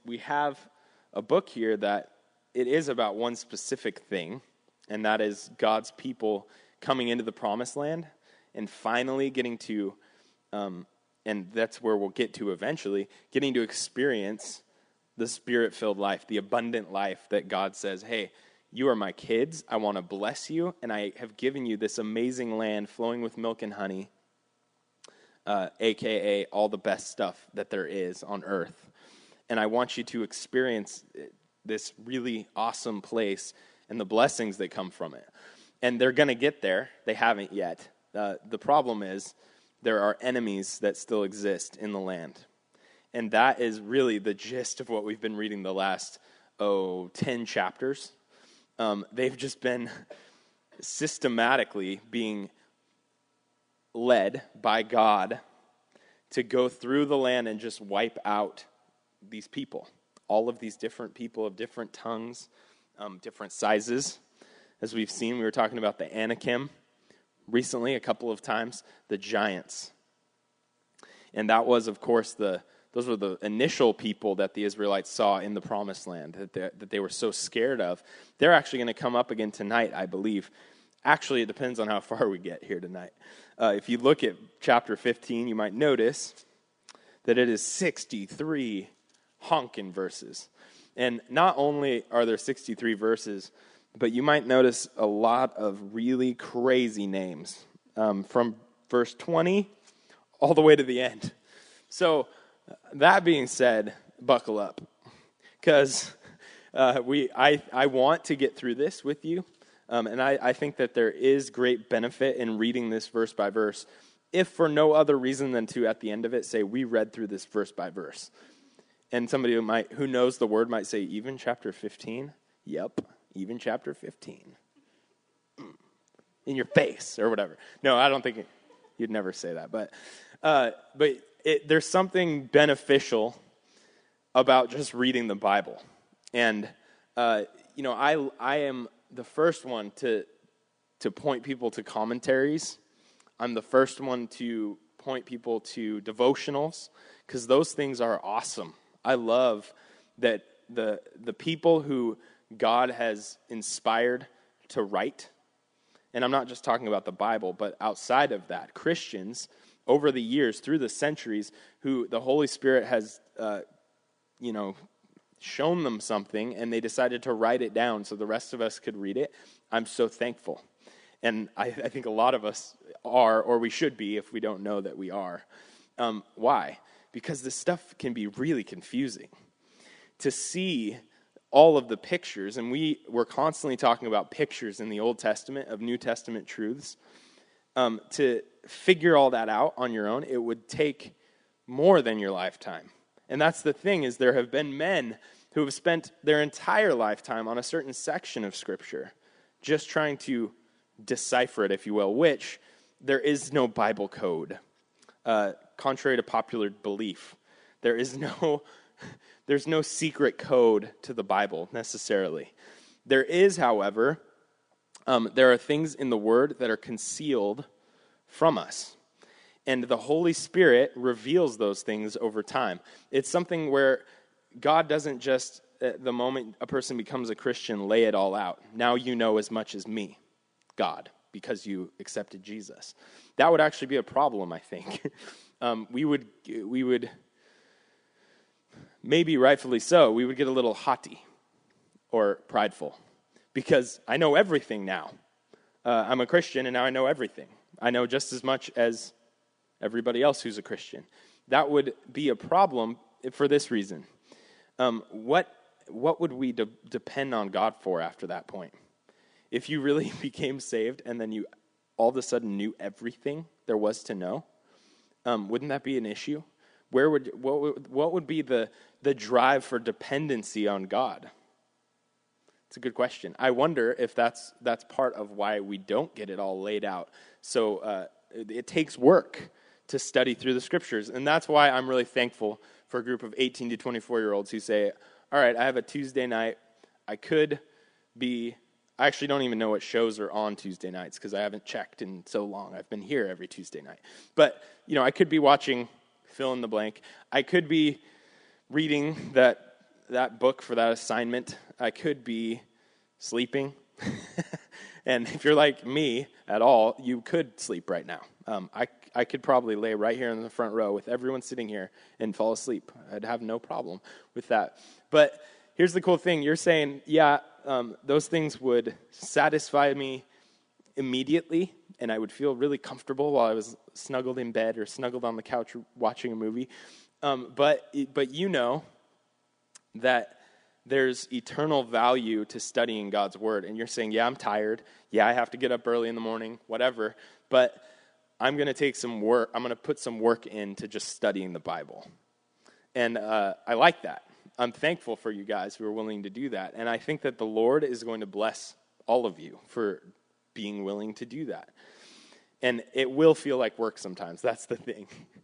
we have a book here that it is about one specific thing, and that is God's people coming into the promised land and finally getting to, and that's where we'll get to eventually, getting to experience the Spirit-filled life, the abundant life that God says, hey, you are my kids, I want to bless you, and I have given you this amazing land flowing with milk and honey, a.k.a. all the best stuff that there is on earth. And I want you to experience this really awesome place and the blessings that come from it. And they're going to get there. They haven't yet. The problem is there are enemies that still exist in the land. And that is really the gist of what we've been reading the last, 10 chapters. They've just been systematically being led by God to go through the land and just wipe out these people. All of these different people of different tongues, different sizes. As we've seen, we were talking about the Anakim recently a couple of times, the giants. And that was, of course, those were the initial people that the Israelites saw in the promised land that they were so scared of. They're actually going to come up again tonight, I believe. Actually, it depends on how far we get here tonight. If you look at chapter 15, you might notice that it is 63 honkin' verses. And not only are there 63 verses, but you might notice a lot of really crazy names from verse 20 all the way to the end. So that being said, buckle up, because I want to get through this with you, and I think that there is great benefit in reading this verse by verse, if for no other reason than to, at the end of it, say, we read through this verse by verse. And somebody who knows the word might say, even chapter 15? Yep, even chapter 15. In your face, or whatever. No, I don't think you'd never say that, but there's something beneficial about just reading the Bible. And, I am the first one to point people to commentaries. I'm the first one to point people to devotionals, because those things are awesome. I love that the people who God has inspired to write, and I'm not just talking about the Bible, but outside of that, Christians over the years, through the centuries, who the Holy Spirit has, shown them something, and they decided to write it down so the rest of us could read it. I'm so thankful. And I think a lot of us are, or we should be if we don't know that we are. Why? Because this stuff can be really confusing. To see all of the pictures, and we're constantly talking about pictures in the Old Testament of New Testament truths, to figure all that out on your own, it would take more than your lifetime. And that's the thing, is there have been men who have spent their entire lifetime on a certain section of Scripture, just trying to decipher it, if you will, which there is no Bible code. Contrary to popular belief, there's no secret code to the Bible, necessarily. There is, however, there are things in the Word that are concealed from us. And the Holy Spirit reveals those things over time. It's something where God doesn't just, at the moment a person becomes a Christian, lay it all out. Now you know as much as me, God, because you accepted Jesus. That would actually be a problem, I think. We would, maybe rightfully so, we would get a little haughty or prideful, because I know everything now. I'm a Christian, and now I know everything. I know just as much as everybody else who's a Christian. That would be a problem for this reason. What would we depend on God for after that point? If you really became saved and then you all of a sudden knew everything there was to know, wouldn't that be an issue? What would be the drive for dependency on God? It's a good question. I wonder if that's part of why we don't get it all laid out. So it takes work to study through the Scriptures, and that's why I'm really thankful for a group of 18 to 24-year-olds who say, all right, I have a Tuesday night. I actually don't even know what shows are on Tuesday nights because I haven't checked in so long. I've been here every Tuesday night. But, I could be watching fill in the blank. I could be reading that that book for that assignment, I could be sleeping. And if you're like me at all, you could sleep right now. I could probably lay right here in the front row with everyone sitting here and fall asleep. I'd have no problem with that. But here's the cool thing. You're saying, those things would satisfy me immediately, and I would feel really comfortable while I was snuggled in bed or snuggled on the couch watching a movie. But you know that there's eternal value to studying God's word. And you're saying, I'm tired. I have to get up early in the morning, whatever. But I'm going to take some work. I'm going to put some work into just studying the Bible. And I like that. I'm thankful for you guys who are willing to do that. And I think that the Lord is going to bless all of you for being willing to do that. And it will feel like work sometimes. That's the thing.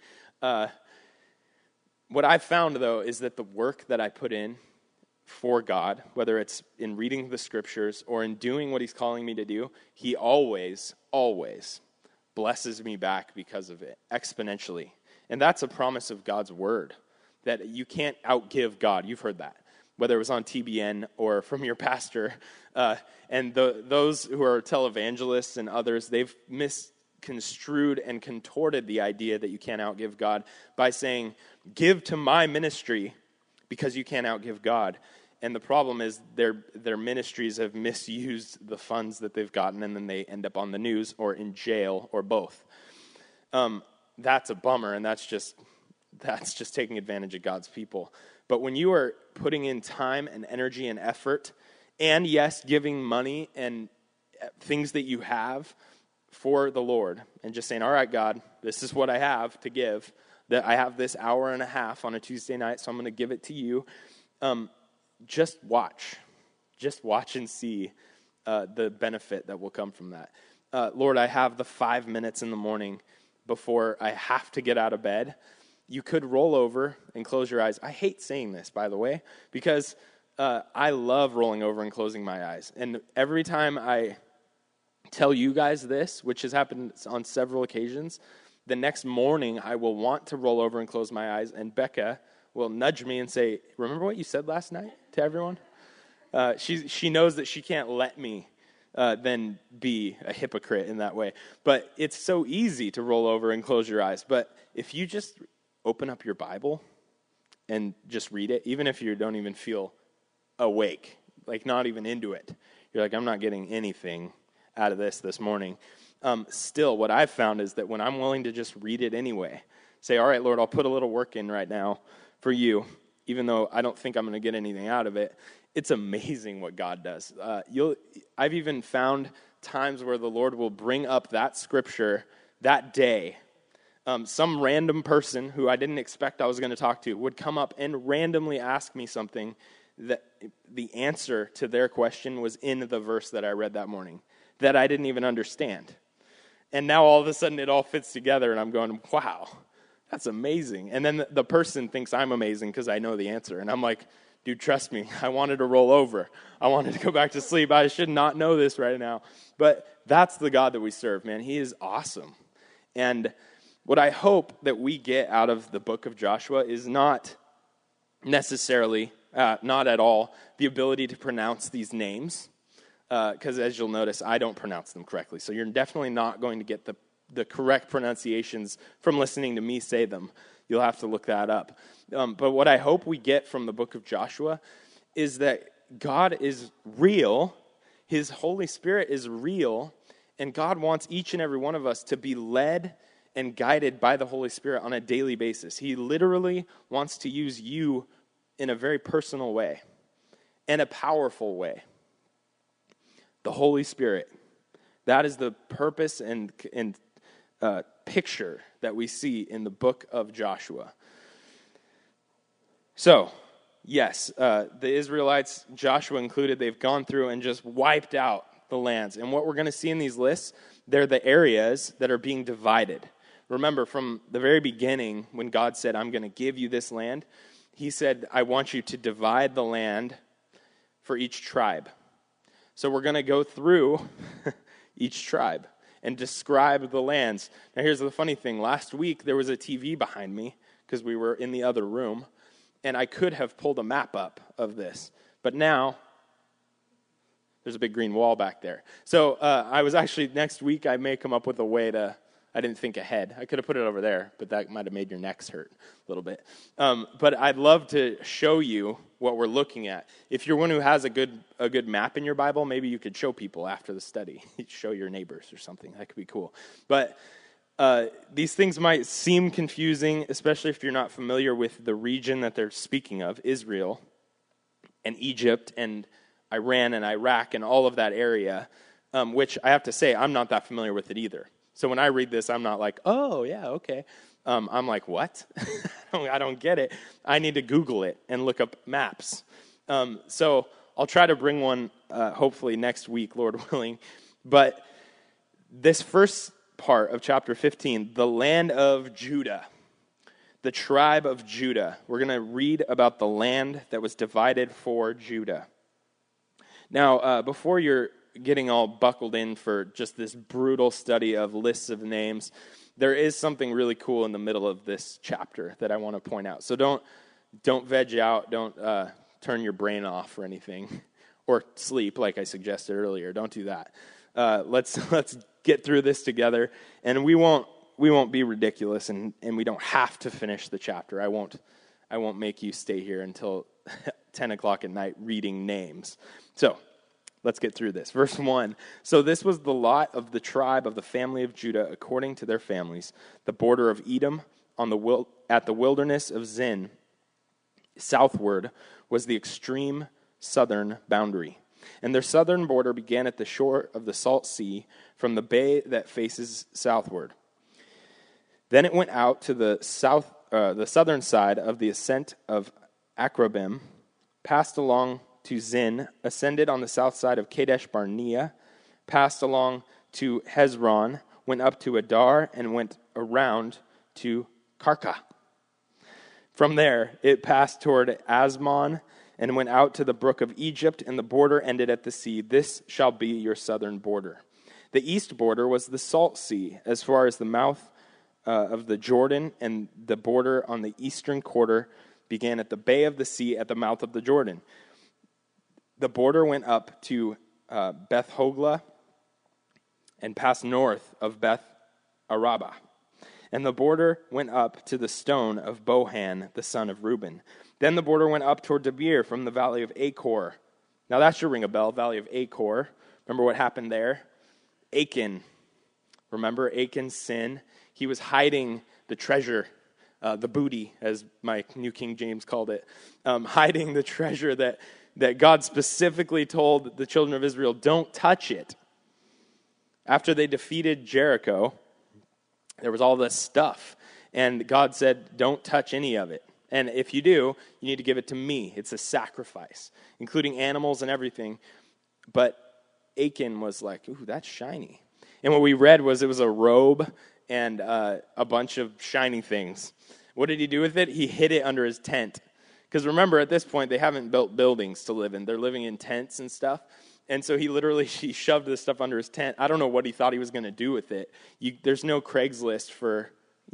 What I've found, though, is that the work that I put in for God, whether it's in reading the scriptures or in doing what he's calling me to do, he always, always blesses me back because of it, exponentially. And that's a promise of God's word, that you can't outgive God. You've heard that, whether it was on TBN or from your pastor. And those who are televangelists and others, they've misconstrued and contorted the idea that you can't outgive God by saying, give to my ministry because you can't outgive God. And the problem is their ministries have misused the funds that they've gotten, and then they end up on the news or in jail or both. That's a bummer, and that's just taking advantage of God's people. But when you are putting in time and energy and effort, and yes, giving money and things that you have for the Lord, and just saying, all right, God, this is what I have to give, that I have this hour and a half on a Tuesday night, so I'm going to give it to you. Just watch and see the benefit that will come from that. Lord, I have the 5 minutes in the morning before I have to get out of bed. You could roll over and close your eyes. I hate saying this, by the way, because I love rolling over and closing my eyes. And every time I tell you guys this, which has happened on several occasions, the next morning I will want to roll over and close my eyes, and Becca will nudge me and say, remember what you said last night to everyone? She knows that she can't let me then be a hypocrite in that way. But it's so easy to roll over and close your eyes. But if you just open up your Bible and just read it, even if you don't even feel awake, like not even into it, you're like, I'm not getting anything out of this morning. Still, what I've found is that when I'm willing to just read it anyway, say, all right, Lord, I'll put a little work in right now for you, even though I don't think I'm going to get anything out of it, it's amazing what God does. I've even found times where the Lord will bring up that scripture that day. Some random person who I didn't expect I was going to talk to would come up and randomly ask me something that the answer to their question was in the verse that I read that morning that I didn't even understand. And now all of a sudden it all fits together, and I'm going, wow, that's amazing. And then the person thinks I'm amazing because I know the answer. And I'm like, dude, trust me, I wanted to roll over. I wanted to go back to sleep. I should not know this right now. But that's the God that we serve, man. He is awesome. And what I hope that we get out of the book of Joshua is not necessarily, not at all, the ability to pronounce these names. Because as you'll notice, I don't pronounce them correctly. So you're definitely not going to get the correct pronunciations from listening to me say them. You'll have to look that up. But what I hope we get from the book of Joshua is that God is real, his Holy Spirit is real, and God wants each and every one of us to be led and guided by the Holy Spirit on a daily basis. He literally wants to use you in a very personal way and a powerful way. The Holy Spirit. That is the purpose and picture that we see in the book of Joshua. So, yes, the Israelites, Joshua included, they've gone through and just wiped out the lands. And what we're going to see in these lists, they're the areas that are being divided. Remember, from the very beginning, when God said, I'm going to give you this land, he said, I want you to divide the land for each tribe. So we're going to go through each tribe and describe the lands. Now here's the funny thing. Last week there was a TV behind me because we were in the other room. and I could have pulled a map up of this, but now there's a big green wall back there. So I was actually, next week, I may come up with a way to, I didn't think ahead. I could have put it over there, but that might have made your necks hurt a little bit. But I'd love to show you what we're looking at. If you're one who has a good map in your Bible, maybe you could show people after the study. Show your neighbors or something. That could be cool. But these things might seem confusing, especially if you're not familiar with the region that they're speaking of, Israel and Egypt and Iran and Iraq and all of that area, which I have to say, I'm not that familiar with it either. So when I read this, I'm not like, oh, yeah, okay. I'm like, what? I don't get it. I need to Google it and look up maps. So I'll try to bring one hopefully next week, Lord willing. But this first part of chapter 15, the land of Judah, the tribe of Judah. We're going to read about the land that was divided for Judah. Now, before you're getting all buckled in for just this brutal study of lists of names, there is something really cool in the middle of this chapter that I want to point out. So don't veg out, don't turn your brain off or anything, or sleep like I suggested earlier. Don't do that. Let's get through this together, and we won't be ridiculous, and we don't have to finish the chapter. I won't make you stay here until 10 o'clock at night reading names. So let's get through this. Verse 1. So this was the lot of the tribe of the family of Judah according to their families. The border of Edom at the wilderness of Zin southward was the extreme southern boundary. And their southern border began at the shore of the Salt Sea from the bay that faces southward. Then it went out to the southern side of the ascent of Akrabim, passed along to Zin, ascended on the south side of Kadesh Barnea, passed along to Hezron, went up to Adar, and went around to Karka. From there, it passed toward Asmon, and went out to the brook of Egypt, and the border ended at the sea. This shall be your southern border. The east border was the Salt Sea, as far as the mouth of the Jordan, and the border on the eastern quarter began at the bay of the sea at the mouth of the Jordan. The border went up to Beth Hogla and passed north of Beth Araba. And the border went up to the stone of Bohan, the son of Reuben. Then the border went up toward Debir from the valley of Achor. Now that should ring a bell, valley of Achor. Remember what happened there? Achan. Remember Achan's sin? He was hiding the treasure, the booty, as my New King James called it. Hiding the treasure that God specifically told the children of Israel, don't touch it. After they defeated Jericho, there was all this stuff. And God said, don't touch any of it. And if you do, you need to give it to me. It's a sacrifice, including animals and everything. But Achan was like, ooh, that's shiny. And what we read was it was a robe and a bunch of shiny things. What did he do with it? He hid it under his tent. Because remember, at this point, they haven't built buildings to live in. They're living in tents and stuff. And so he shoved this stuff under his tent. I don't know what he thought he was going to do with it. There's no Craigslist for,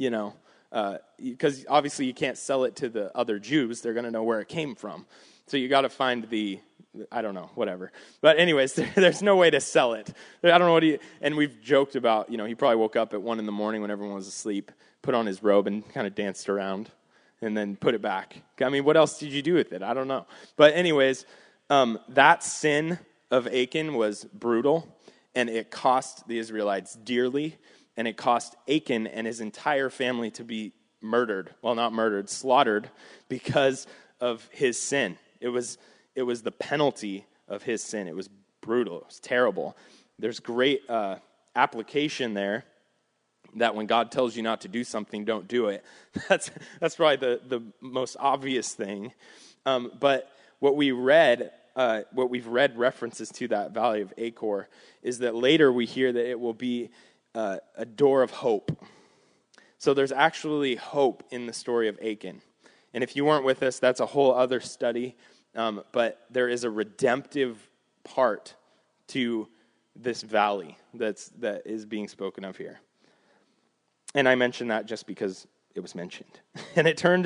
because obviously you can't sell it to the other Jews. They're going to know where it came from. So you got to find I don't know, whatever. But anyways, there's no way to sell it. I don't know and we've joked about, he probably woke up at 1 a.m. when everyone was asleep, put on his robe and kind of danced around and then put it back. I mean, what else did you do with it? I don't know. But anyways, that sin of Achan was brutal, and it cost the Israelites dearly, and it cost Achan and his entire family to be murdered. Well, not murdered, slaughtered because of his sin. It was the penalty of his sin. It was brutal. It was terrible. There's great application there that when God tells you not to do something, don't do it. That's probably the most obvious thing. But what we've read references to that valley of Achor is that later we hear that it will be a door of hope. So there's actually hope in the story of Achan. And if you weren't with us, that's a whole other study. But there is a redemptive part to this valley that is being spoken of here. And I mention that just because it was mentioned. And it turned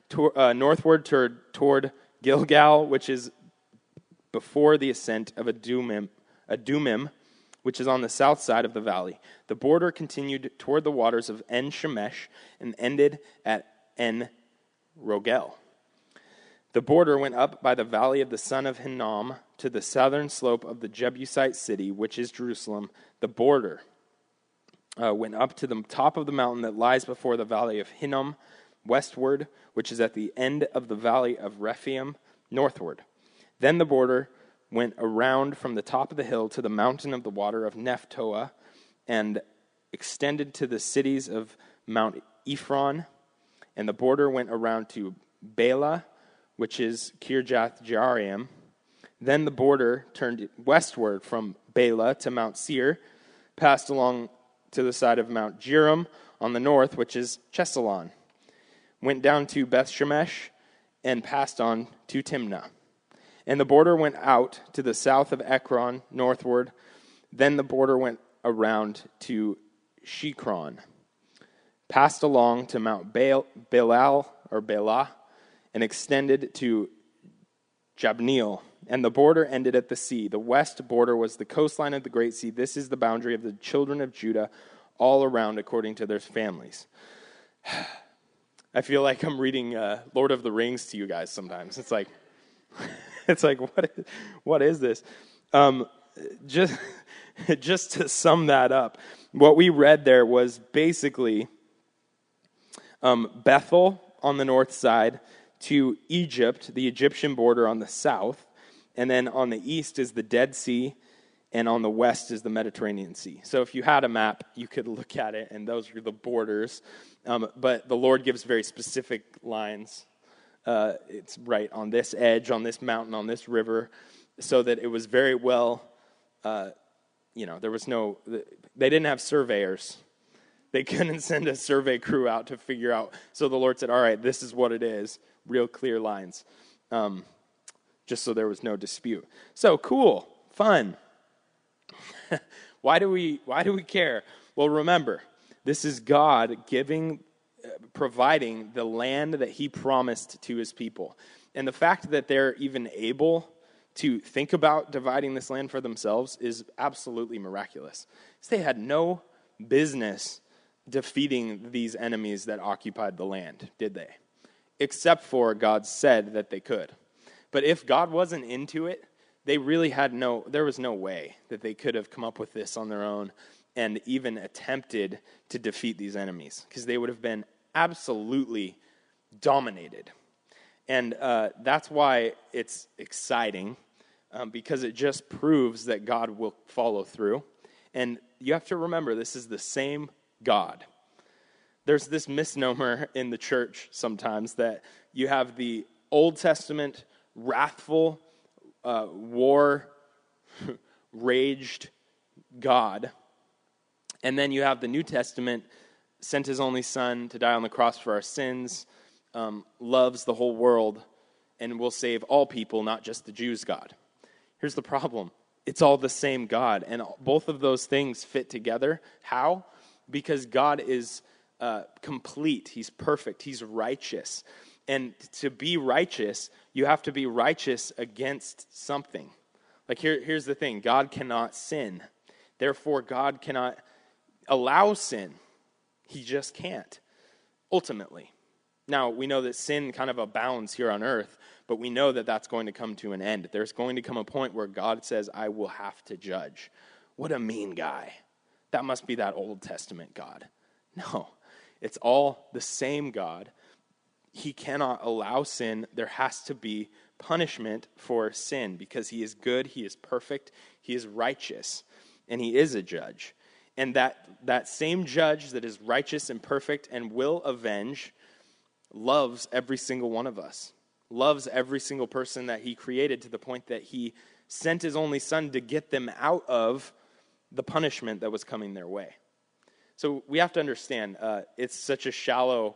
northward toward Gilgal, which is before the ascent of Adumim, which is on the south side of the valley. The border continued toward the waters of En-Shemesh and ended at En-Rogel. The border went up by the valley of the son of Hinnom to the southern slope of the Jebusite city, which is Jerusalem. The border went up to the top of the mountain that lies before the valley of Hinnom, westward, which is at the end of the valley of Rephaim, northward. Then the border went around from the top of the hill to the mountain of the water of Nephtoah, and extended to the cities of Mount Ephron. And the border went around to Bela, which is Kirjath Jearim. Then the border turned westward from Bela to Mount Seir, passed along to the side of Mount Jearim on the north, which is Chesalon, went down to Beth Shemesh, and passed on to Timnah. And the border went out to the south of Ekron, northward. Then the border went around to Shikron, passed along to Mount Bela, and extended to Jabneel. And the border ended at the sea. The west border was the coastline of the Great Sea. This is the boundary of the children of Judah, all around according to their families. I feel like I'm reading Lord of the Rings to you guys sometimes. It's like, what is this? Just to sum that up, what we read there was basically Bethel on the north side to Egypt, the Egyptian border on the south, and then on the east is the Dead Sea, and on the west is the Mediterranean Sea. So if you had a map, you could look at it, and those are the borders. But the Lord gives very specific lines. It's right on this edge, on this mountain, on this river, so that it was very well, there was they didn't have surveyors. They couldn't send a survey crew out to figure out. So the Lord said, all right, this is what it is, real clear lines, just so there was no dispute. So cool, fun. Why do we care? Well, remember, this is God providing the land that he promised to his people. And the fact that they're even able to think about dividing this land for themselves is absolutely miraculous. They had no business defeating these enemies that occupied the land, did they? Except for God said that they could. But if God wasn't into it, they really there was no way that they could have come up with this on their own and even attempted to defeat these enemies, because they would have been absolutely dominated. And that's why it's exciting, because it just proves that God will follow through. And you have to remember, this is the same God. There's this misnomer in the church sometimes that you have the Old Testament wrathful, war-raged God, and then you have the New Testament, sent his only son to die on the cross for our sins, loves the whole world, and will save all people, not just the Jews' God. Here's the problem. It's all the same God, and both of those things fit together. How? Because God is complete. He's perfect. He's righteous. And to be righteous, you have to be righteous against something. Like here's the thing. God cannot sin. Therefore, God cannot allow sin. He just can't, ultimately. Now, we know that sin kind of abounds here on earth, but we know that that's going to come to an end. There's going to come a point where God says, I will have to judge. What a mean guy. That must be that Old Testament God. No, it's all the same God. He cannot allow sin. There has to be punishment for sin because he is good, he is perfect, he is righteous, and he is a judge. And that same judge that is righteous and perfect and will avenge loves every single one of us, loves every single person that he created, to the point that he sent his only son to get them out of the punishment that was coming their way. So we have to understand, it's such a shallow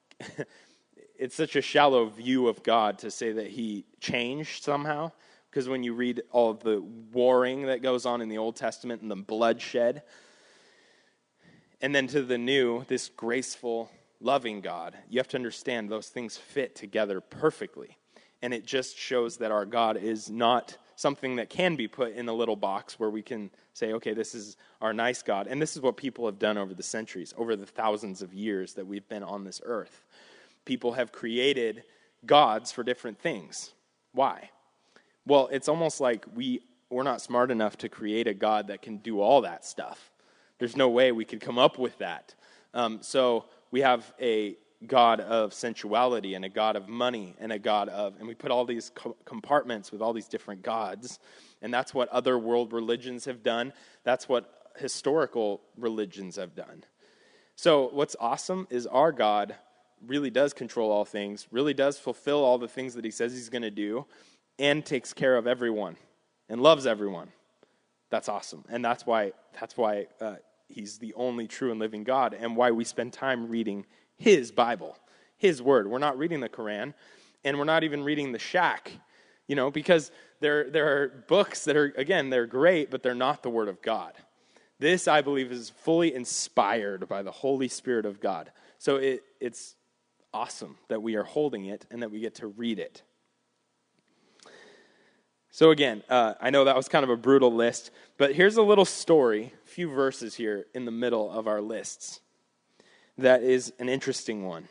view of God to say that he changed somehow, because when you read all of the warring that goes on in the Old Testament and the bloodshed, and then to the new, this graceful, loving God, you have to understand those things fit together perfectly. And it just shows that our God is not something that can be put in a little box where we can say, okay, this is our nice God. And this is what people have done over the centuries, over the thousands of years that we've been on this earth. People have created gods for different things. Why? Well, it's almost like we're not smart enough to create a God that can do all that stuff. There's no way we could come up with that. So we have a God of sensuality and a God of money and and we put all these compartments with all these different gods. And that's what other world religions have done. That's what historical religions have done. So what's awesome is our God really does control all things, really does fulfill all the things that he says he's going to do, and takes care of everyone and loves everyone. That's awesome. And that's why he's the only true and living God, and why we spend time reading his Bible, his word. We're not reading the Quran, and we're not even reading the Shack, because there are books that are, again, they're great, but they're not the word of God. This, I believe, is fully inspired by the Holy Spirit of God. So it's awesome that we are holding it and that we get to read it. So again, I know that was kind of a brutal list, but here's a little story, a few verses here in the middle of our lists. That is an interesting one.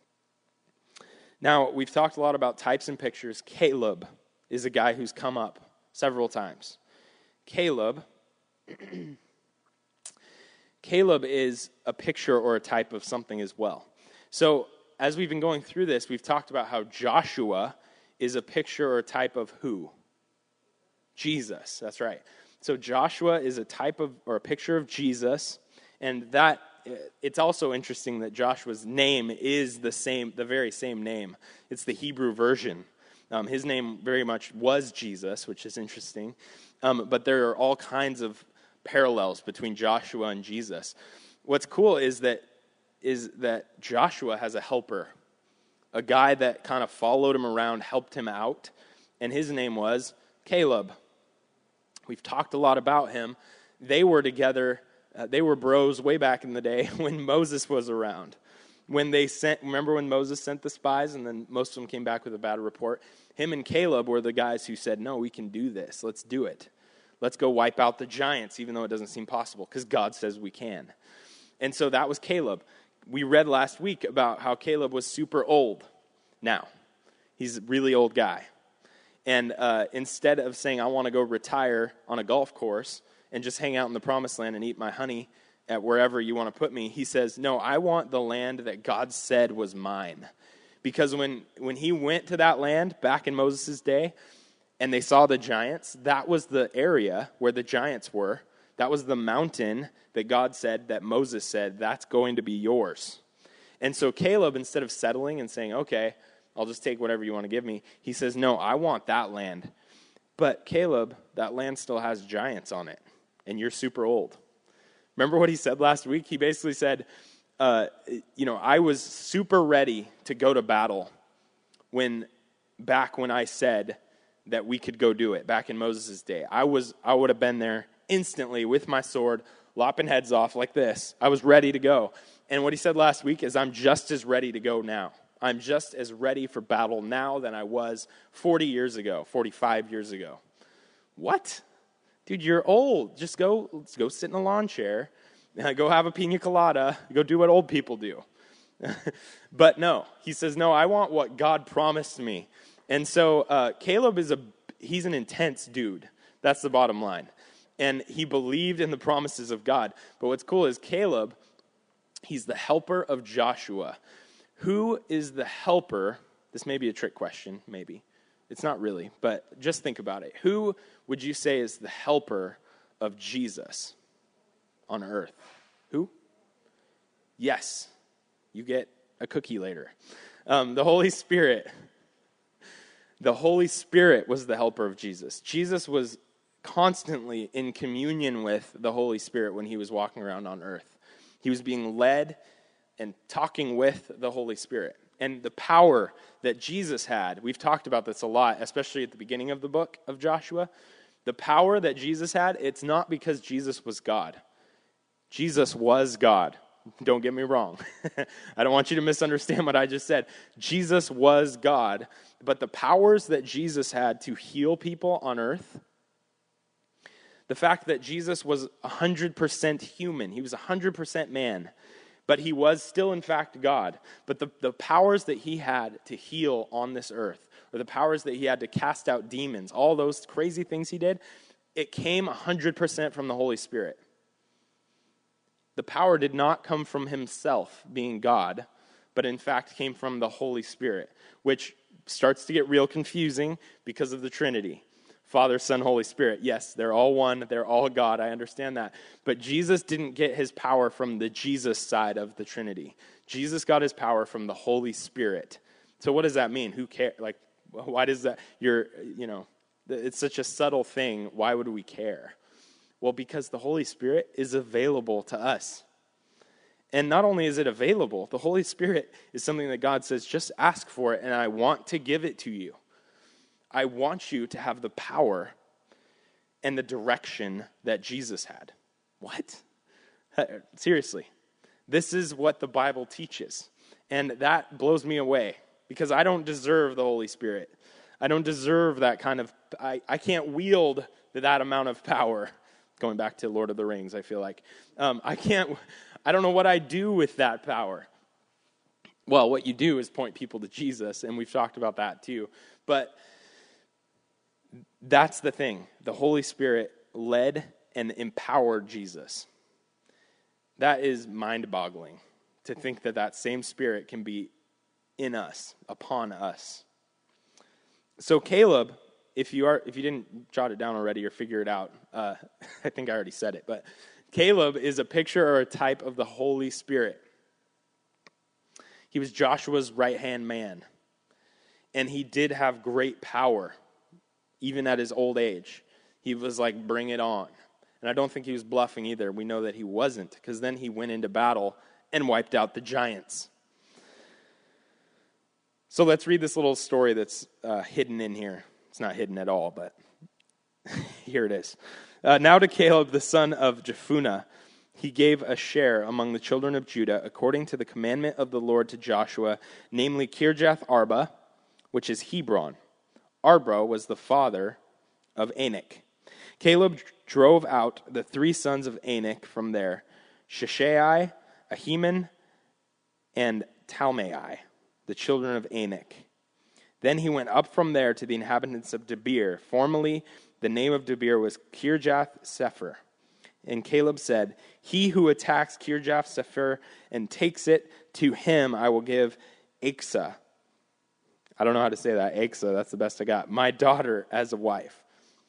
Now, we've talked a lot about types and pictures. Caleb is a guy who's come up several times. Caleb is a picture or a type of something as well. So, as we've been going through this, we've talked about how Joshua is a picture or a type of who? Jesus, that's right. So Joshua is a type of, or a picture of Jesus, and that, it's also interesting that Joshua's name is the very same name. It's the Hebrew version. His name very much was Jesus, which is interesting. But there are all kinds of parallels between Joshua and Jesus. What's cool is that Joshua has a helper, a guy that kind of followed him around, helped him out, and his name was Caleb. We've talked a lot about him. They were together. They were bros way back in the day when Moses was around. Remember when Moses sent the spies and then most of them came back with a bad report? Him and Caleb were the guys who said, no, we can do this. Let's do it. Let's go wipe out the giants, even though it doesn't seem possible, because God says we can. And so that was Caleb. We read last week about how Caleb was super old now. He's a really old guy. And instead of saying, I want to go retire on a golf course and just hang out in the promised land and eat my honey at wherever you want to put me, he says, no, I want the land that God said was mine. Because when he went to that land back in Moses' day and they saw the giants, that was the area where the giants were. That was the mountain that God said, that Moses said, that's going to be yours. And so Caleb, instead of settling and saying, okay, I'll just take whatever you want to give me, he says, no, I want that land. But Caleb, that land still has giants on it, and you're super old. Remember what he said last week? He basically said, I was super ready to go to battle back when I said that we could go do it, back in Moses' day. I would have been there instantly with my sword, lopping heads off like this. I was ready to go. And what he said last week is, I'm just as ready to go now. I'm just as ready for battle now than I was 40 years ago, 45 years ago. What? Dude, you're old. Let's go sit in a lawn chair, go have a pina colada, go do what old people do. But no, he says, no, I want what God promised me. And so Caleb he's an intense dude. That's the bottom line. And he believed in the promises of God. But what's cool is Caleb, he's the helper of Joshua. Who is the helper? This may be a trick question, maybe. It's not really, but just think about it. Who would you say is the helper of Jesus on earth? Who? Yes. You get a cookie later. The Holy Spirit. The Holy Spirit was the helper of Jesus. Jesus was constantly in communion with the Holy Spirit when he was walking around on earth. He was being led and talking with the Holy Spirit. And the power that Jesus had, we've talked about this a lot, especially at the beginning of the book of Joshua. The power that Jesus had, it's not because Jesus was God. Jesus was God. Don't get me wrong. I don't want you to misunderstand what I just said. Jesus was God, but the powers that Jesus had to heal people on earth, the fact that Jesus was 100% human, he was 100% man, but he was still in fact God. But the powers that he had to heal on this earth, or the powers that he had to cast out demons, all those crazy things he did, it came 100% from the Holy Spirit. The power did not come from himself being God, but in fact came from the Holy Spirit, which starts to get real confusing because of the Trinity. Father, Son, Holy Spirit. Yes, they're all one. They're all God. I understand that. But Jesus didn't get his power from the Jesus side of the Trinity. Jesus got his power from the Holy Spirit. So what does that mean? Who cares? Like, why does that? It's such a subtle thing. Why would we care? Well, because the Holy Spirit is available to us. And not only is it available, the Holy Spirit is something that God says, just ask for it, and I want to give it to you. I want you to have the power and the direction that Jesus had. What? Seriously. This is what the Bible teaches. And that blows me away, because I don't deserve the Holy Spirit. I don't deserve that kind of, I can't wield that amount of power. Going back to Lord of the Rings, I feel like. I don't know what I do with that power. Well, what you do is point people to Jesus, and we've talked about that too. But that's the thing. The Holy Spirit led and empowered Jesus. That is mind-boggling, to think that that same Spirit can be in us, upon us. So Caleb, if you didn't jot it down already or figure it out, I think I already said it, but Caleb is a picture or a type of the Holy Spirit. He was Joshua's right-hand man, and he did have great power, even at his old age. He was like, bring it on. And I don't think he was bluffing either. We know that he wasn't, because then he went into battle and wiped out the giants. So let's read this little story that's hidden in here. It's not hidden at all, but here it is. Now to Caleb, the son of Jephunneh, he gave a share among the children of Judah according to the commandment of the Lord to Joshua, namely Kirjath Arba, which is Hebron. Arba was the father of Anak. Caleb drove out the three sons of Anak from there, Sheshai, Ahiman, and Talmai, the children of Anak. Then he went up from there to the inhabitants of Debir. Formerly, the name of Debir was Kirjath Sepher. And Caleb said, he who attacks Kirjath Sepher and takes it, to him I will give Acsah. I don't know how to say that. Acsah, that's the best I got. My daughter as a wife.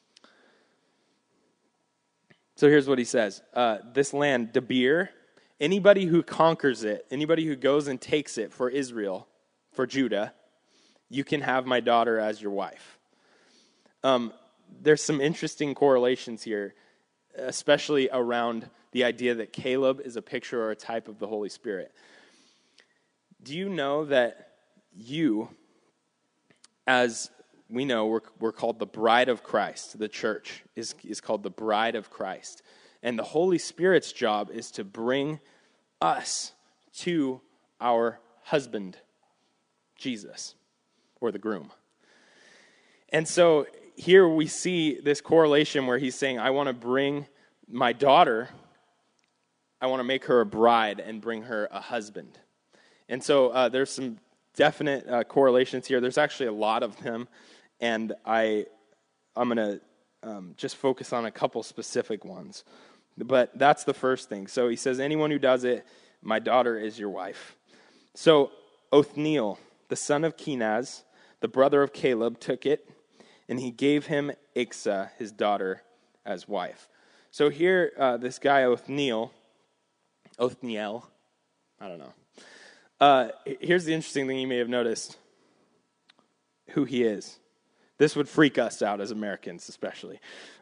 So here's what he says. This land, Debir, anybody who conquers it, anybody who goes and takes it for Israel, for Judah, you can have my daughter as your wife. There's some interesting correlations here, especially around the idea that Caleb is a picture or a type of the Holy Spirit. Do you know that you, as we know, we're called the bride of Christ. The church is called the bride of Christ. And the Holy Spirit's job is to bring us to our husband, Jesus, or the groom. And so here we see this correlation where he's saying, I want to bring my daughter, I want to make her a bride and bring her a husband. And so there's some definite correlations here. There's actually a lot of them, and I'm going to just focus on a couple specific ones. But that's the first thing. So he says, anyone who does it, my daughter is your wife. So Othniel, the son of Kenaz, the brother of Caleb, took it, and he gave him Acsah, his daughter, as wife. So here, this guy Othniel, I don't know. Here's the interesting thing you may have noticed, who he is. This would freak us out as Americans, especially.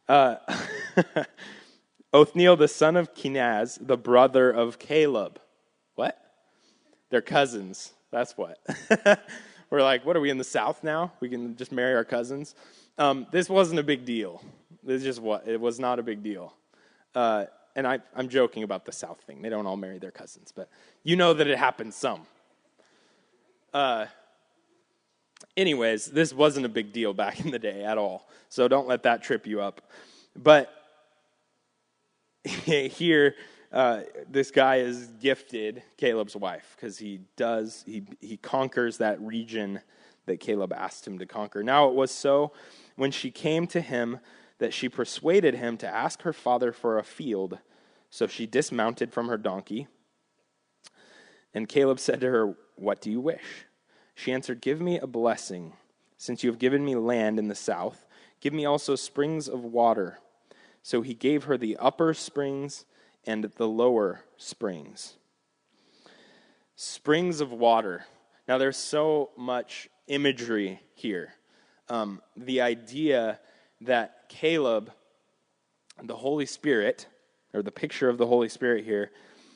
Othniel, the son of Kenaz, the brother of Caleb. What? They're cousins. That's what. We're like, what are we in the South now? We can just marry our cousins? This wasn't a big deal. It was not a big deal. And and I'm joking about the South thing. They don't all marry their cousins, but you know that it happens some. Anyways, this wasn't a big deal back in the day at all, so don't let that trip you up. But here, this guy is gifted Caleb's wife because he conquers that region that Caleb asked him to conquer. Now it was so when she came to him that she persuaded him to ask her father for a field. So she dismounted from her donkey. And Caleb said to her, "What do you wish?" She answered, "Give me a blessing. Since you have given me land in the south, give me also springs of water." So he gave her the upper springs and the lower springs. Springs of water. Now there's so much imagery here. The idea that Caleb, the Holy Spirit, or the picture of the Holy Spirit here,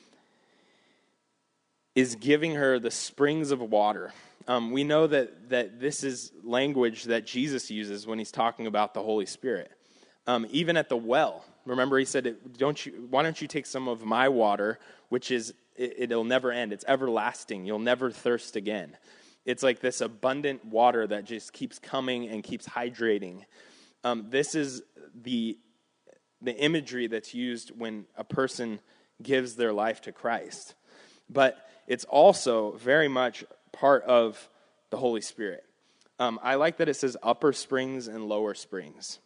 is giving her the springs of water. We know that this is language that Jesus uses when he's talking about the Holy Spirit. Even at the well, remember he said, "Why don't you take some of my water, which is, it'll never end. It's everlasting. You'll never thirst again." It's like this abundant water that just keeps coming and keeps hydrating. This is the imagery that's used when a person gives their life to Christ. But it's also very much part of the Holy Spirit. I like that it says upper springs and lower springs.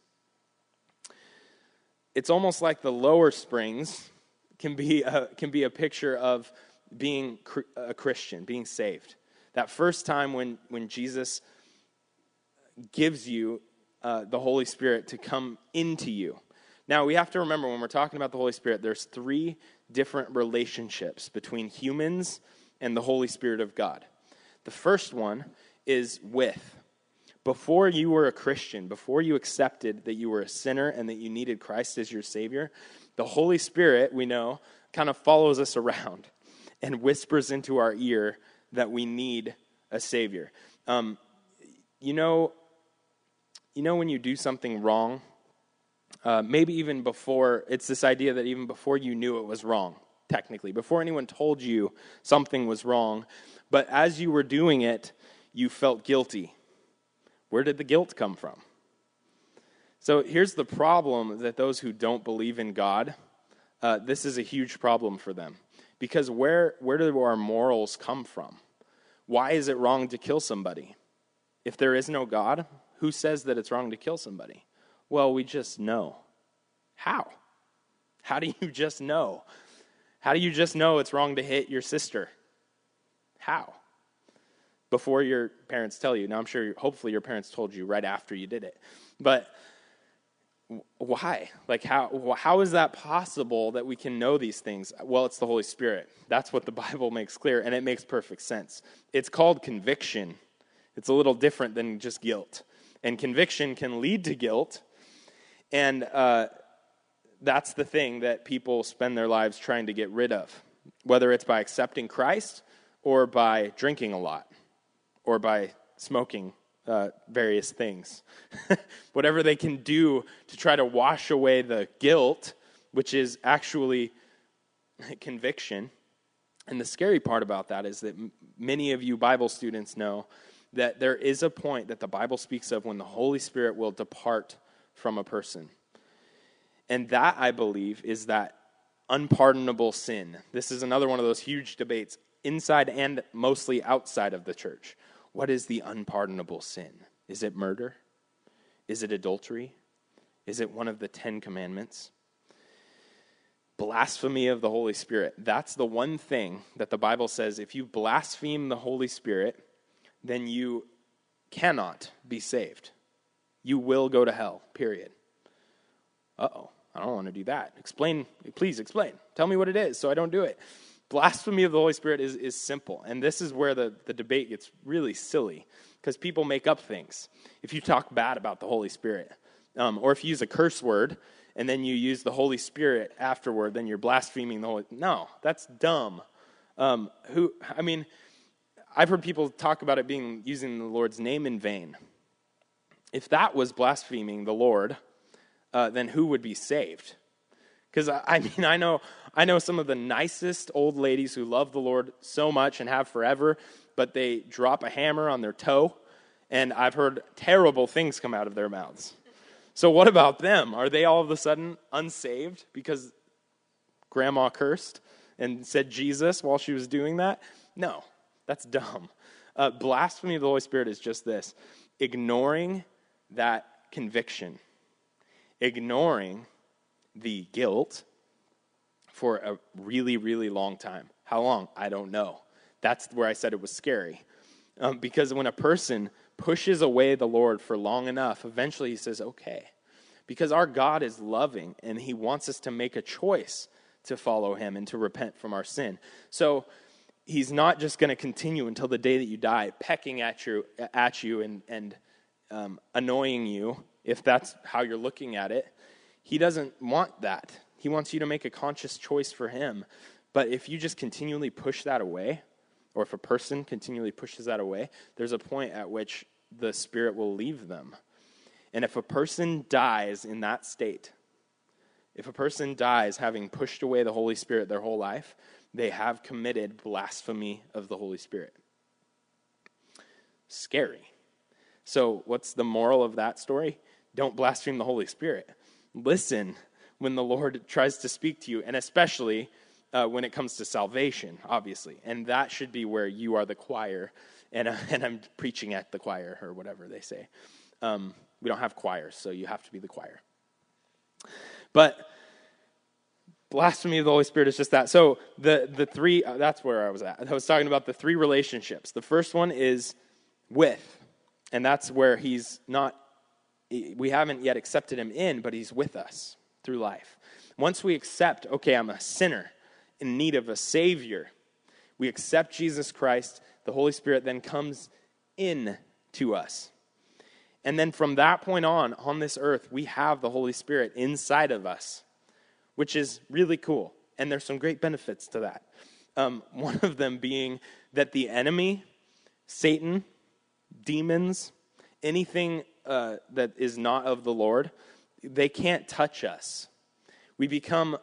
It's almost like the lower springs can be a picture of being a Christian, being saved. That first time when Jesus gives you the Holy Spirit to come into you. Now, we have to remember when we're talking about the Holy Spirit, there's 3 different relationships between humans and the Holy Spirit of God. The first one is with. Before you were a Christian, before you accepted that you were a sinner and that you needed Christ as your Savior, the Holy Spirit, we know, kind of follows us around and whispers into our ear that we need a Savior. You know when you do something wrong, maybe even before, it's this idea that even before you knew it was wrong, technically, before anyone told you something was wrong, but as you were doing it, you felt guilty. Where did the guilt come from? So here's the problem that those who don't believe in God, this is a huge problem for them. Because where do our morals come from? Why is it wrong to kill somebody? If there is no God, who says that it's wrong to kill somebody? Well, we just know. How? How do you just know? How do you just know it's wrong to hit your sister? How? Before your parents tell you. Now, I'm sure, hopefully your parents told you right after you did it. But why? Like, how is that possible that we can know these things? Well, it's the Holy Spirit. That's what the Bible makes clear, and it makes perfect sense. It's called conviction. It's a little different than just guilt. And conviction can lead to guilt, and that's the thing that people spend their lives trying to get rid of, whether it's by accepting Christ or by drinking a lot or by smoking various things. Whatever they can do to try to wash away the guilt, which is actually conviction. And the scary part about that is that many of you Bible students know that there is a point that the Bible speaks of when the Holy Spirit will depart from a person. And that, I believe, is that unpardonable sin. This is another one of those huge debates inside and mostly outside of the church. What is the unpardonable sin? Is it murder? Is it adultery? Is it one of the 10 commandments? Blasphemy of the Holy Spirit. That's the one thing that the Bible says, if you blaspheme the Holy Spirit, then you cannot be saved. You will go to hell, period. Uh-oh, I don't want to do that. Please explain. Tell me what it is so I don't do it. Blasphemy of the Holy Spirit is simple, and this is where the debate gets really silly, because people make up things. If you talk bad about the Holy Spirit, or if you use a curse word, and then you use the Holy Spirit afterward, then you're blaspheming the Holy... No, that's dumb. I've heard people talk about it being using the Lord's name in vain. If that was blaspheming the Lord, then who would be saved? Because I know some of the nicest old ladies who love the Lord so much and have forever, but they drop a hammer on their toe, and I've heard terrible things come out of their mouths. So what about them? Are they all of a sudden unsaved because grandma cursed and said Jesus while she was doing that? No, that's dumb. Blasphemy of the Holy Spirit is just this: ignoring that conviction, ignoring the guilt for a really, really long time. How long? I don't know. That's where I said it was scary. Because when a person pushes away the Lord for long enough, eventually he says, okay. Because our God is loving, and he wants us to make a choice to follow him and to repent from our sin. So he's not just going to continue until the day that you die, pecking at you and annoying you, if that's how you're looking at it. He doesn't want that. He wants you to make a conscious choice for him. But if you just continually push that away, or if a person continually pushes that away, there's a point at which the Spirit will leave them. And if a person dies in that state, if a person dies having pushed away the Holy Spirit their whole life, they have committed blasphemy of the Holy Spirit. Scary. So what's the moral of that story? Don't blaspheme the Holy Spirit. Listen when the Lord tries to speak to you, and especially when it comes to salvation, obviously. And that should be where you are the choir, and I'm preaching at the choir, or whatever they say. We don't have choirs, so you have to be the choir. But blasphemy of the Holy Spirit is just that. So the three, that's where I was at. I was talking about the three relationships. The first one is with, and that's where he's not, we haven't yet accepted him in, but he's with us through life. Once we accept, okay, I'm a sinner in need of a Savior, we accept Jesus Christ, the Holy Spirit then comes in to us. And then from that point on this earth, we have the Holy Spirit inside of us, which is really cool. And there's some great benefits to that. One of them being that the enemy, Satan, demons, anything that is not of the Lord, they can't touch us. We become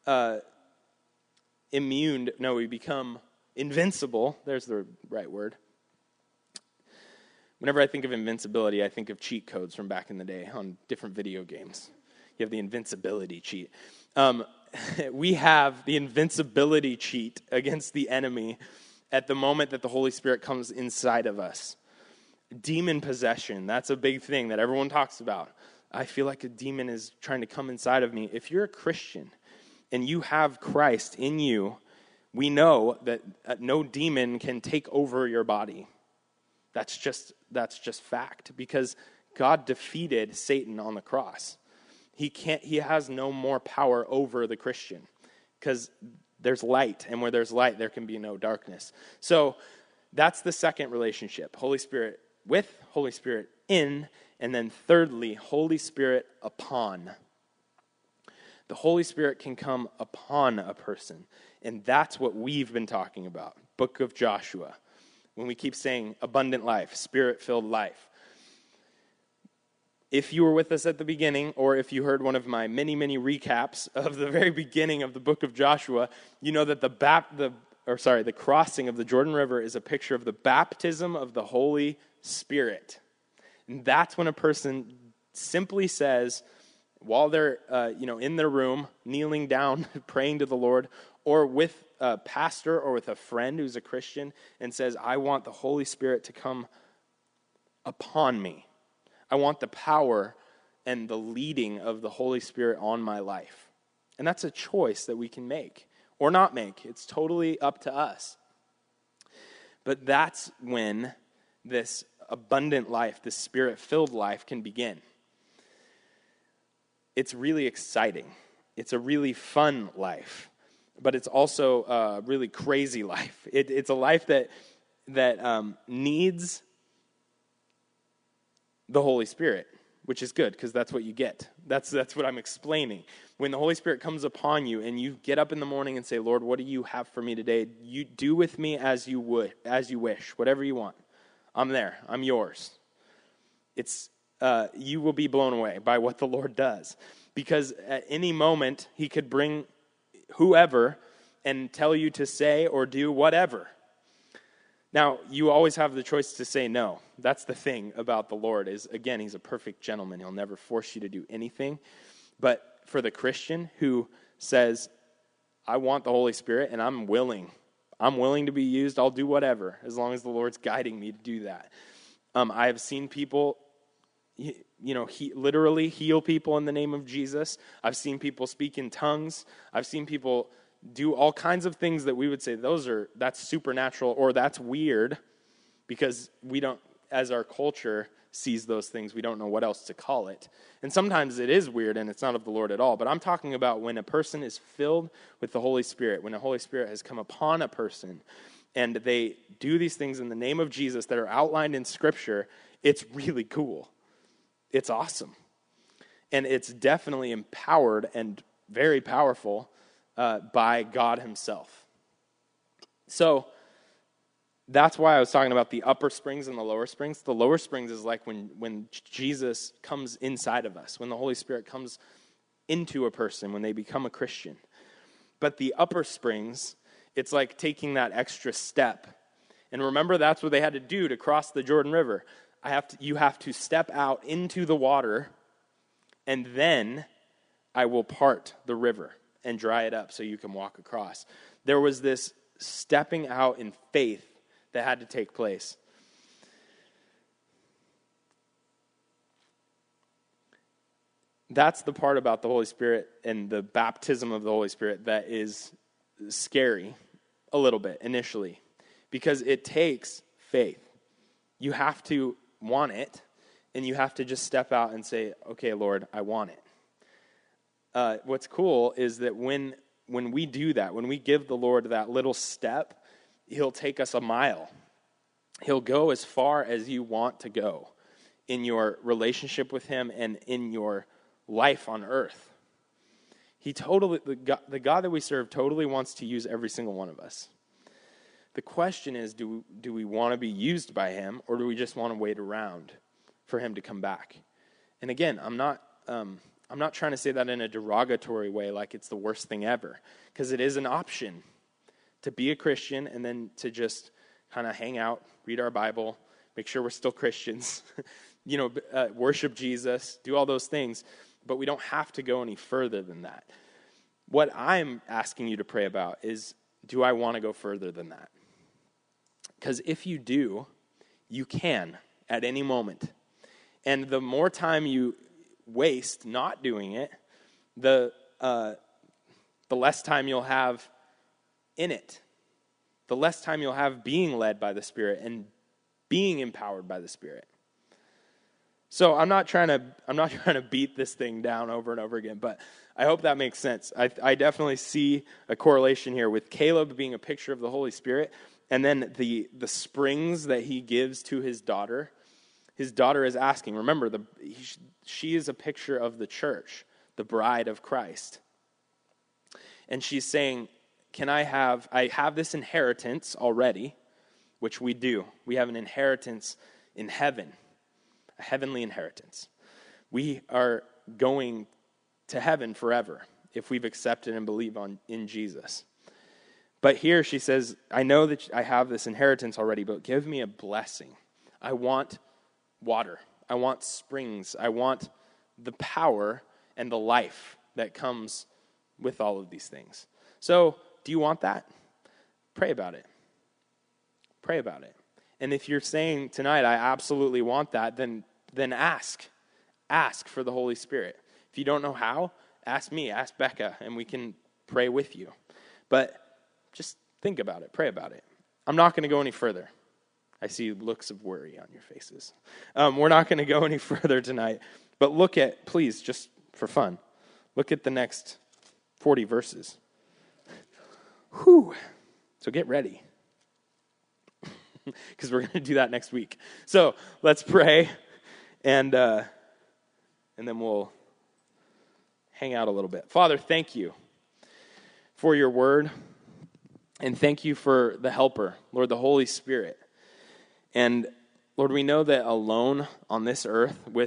we become invincible. There's the right word. Whenever I think of invincibility, I think of cheat codes from back in the day on different video games. You have the invincibility cheat. We have the invincibility cheat against the enemy at the moment that the Holy Spirit comes inside of us. Demon possession, that's a big thing that everyone talks about. I feel like a demon is trying to come inside of me. If you're a Christian and you have Christ in you, we know that no demon can take over your body. That's just fact, because God defeated Satan on the cross. He has no more power over the Christian, because there's light, and where there's light, there can be no darkness. So that's the second relationship. Holy Spirit with, Holy Spirit in, and then thirdly, Holy Spirit upon. The Holy Spirit can come upon a person, and that's what we've been talking about. Book of Joshua. When we keep saying abundant life, Spirit-filled life. If you were with us at the beginning, or if you heard one of my many, many recaps of the very beginning of the book of Joshua, you know that the crossing of the Jordan River is a picture of the baptism of the Holy Spirit. And that's when a person simply says, while they're in their room, kneeling down, praying to the Lord, or with a pastor or with a friend who's a Christian, and says, I want the Holy Spirit to come upon me. I want the power and the leading of the Holy Spirit on my life. And that's a choice that we can make or not make. It's totally up to us. But that's when this abundant life, this Spirit-filled life can begin. It's really exciting. It's a really fun life. But it's also a really crazy life. It's a life that needs the Holy Spirit, which is good, because that's what you get. That's what I'm explaining. When the Holy Spirit comes upon you and you get up in the morning and say, Lord, what do you have for me today? You do with me as you wish, whatever you want. I'm there. I'm yours. It's you will be blown away by what the Lord does. Because at any moment, he could bring whoever and tell you to say or do whatever. Now, you always have the choice to say no. That's the thing about the Lord is, again, he's a perfect gentleman. He'll never force you to do anything. But for the Christian who says, I want the Holy Spirit and I'm willing to be used, I'll do whatever, as long as the Lord's guiding me to do that. I have seen people, literally heal people in the name of Jesus. I've seen people speak in tongues. I've seen people do all kinds of things that we would say that's supernatural or that's weird, because we don't, as our culture sees those things, we don't know what else to call it. And sometimes it is weird and it's not of the Lord at all. But I'm talking about when a person is filled with the Holy Spirit, when the Holy Spirit has come upon a person and they do these things in the name of Jesus that are outlined in Scripture, it's really cool. It's awesome. And it's definitely empowered and very powerful by God himself. So that's why I was talking about the upper springs and the lower springs. The lower springs is like when Jesus comes inside of us, when the Holy Spirit comes into a person, when they become a Christian. But the upper springs, it's like taking that extra step. And remember, that's what they had to do to cross the Jordan River. You have to step out into the water, and then I will part the river and dry it up so you can walk across. There was this stepping out in faith that had to take place. That's the part about the Holy Spirit and the baptism of the Holy Spirit that is scary a little bit initially, because it takes faith. You have to want it, and you have to just step out and say, okay, Lord, I want it. What's cool is that when we do that, when we give the Lord that little step, he'll take us a mile. He'll go as far as you want to go in your relationship with him and in your life on earth. The God that we serve totally wants to use every single one of us. The question is, do we want to be used by him, or do we just want to wait around for him to come back? And again, I'm not trying to say that in a derogatory way, like it's the worst thing ever, because it is an option to be a Christian and then to just kind of hang out, read our Bible, make sure we're still Christians, worship Jesus, do all those things, but we don't have to go any further than that. What I'm asking you to pray about is, do I want to go further than that? Because if you do, you can at any moment. And the more time you waste not doing it, the less time you'll have in it. The less time you'll have being led by the Spirit and being empowered by the Spirit. So I'm not trying to beat this thing down over and over again, but I hope that makes sense. I definitely see a correlation here with Caleb being a picture of the Holy Spirit, and then the springs that he gives to his daughter. His daughter is asking. Remember, she is a picture of the church, the bride of Christ. And she's saying, I have this inheritance already, which we do. We have an inheritance in heaven, a heavenly inheritance. We are going to heaven forever if we've accepted and believe in Jesus. But here she says, I know that I have this inheritance already, but give me a blessing. I want water. I want springs. I want the power and the life that comes with all of these things. So, do you want that? Pray about it. Pray about it. And if you're saying tonight, I absolutely want that, then ask. Ask for the Holy Spirit. If you don't know how, ask me, ask Becca, and we can pray with you. But just think about it. Pray about it. I'm not going to go any further. I see looks of worry on your faces. We're not going to go any further tonight. But look at, please, just for fun, look at the next 40 verses. Whew. So get ready. Because we're going to do that next week. So let's pray, and then we'll hang out a little bit. Father, thank you for your word, and thank you for the helper, Lord, the Holy Spirit. And Lord, we know that alone on this earth with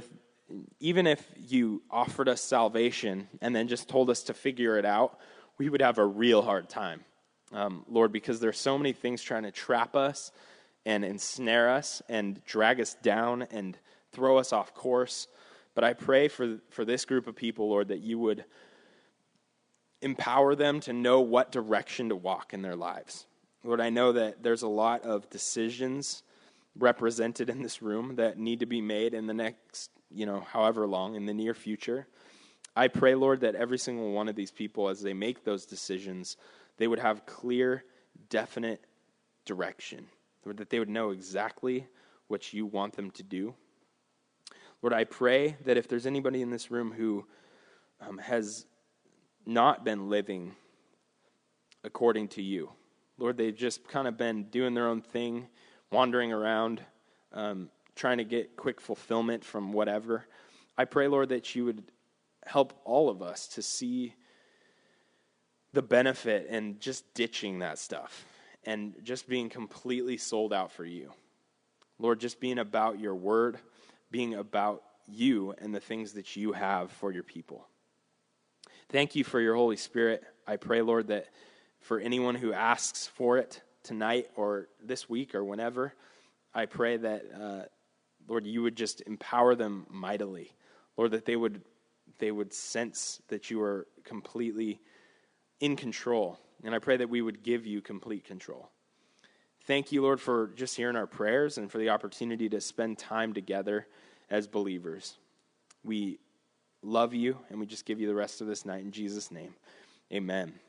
even if you offered us salvation and then just told us to figure it out, we would have a real hard time, Lord, because there's so many things trying to trap us and ensnare us and drag us down and throw us off course. But I pray for this group of people, Lord, that you would empower them to know what direction to walk in their lives. Lord, I know that there's a lot of decisions represented in this room that need to be made in the next, however long, in the near future. I pray, Lord, that every single one of these people, as they make those decisions, they would have clear, definite direction. Lord, that they would know exactly what you want them to do. Lord, I pray that if there's anybody in this room who has not been living according to you, Lord, they've just kind of been doing their own thing, wandering around, trying to get quick fulfillment from whatever. I pray, Lord, that you would help all of us to see the benefit in just ditching that stuff and just being completely sold out for you. Lord, just being about your word, being about you and the things that you have for your people. Thank you for your Holy Spirit. I pray, Lord, that for anyone who asks for it tonight or this week or whenever, I pray that, Lord, you would just empower them mightily. Lord, that they would sense that you are completely in control. And I pray that we would give you complete control. Thank you, Lord, for just hearing our prayers and for the opportunity to spend time together as believers. We love you, and we just give you the rest of this night in Jesus' name. Amen.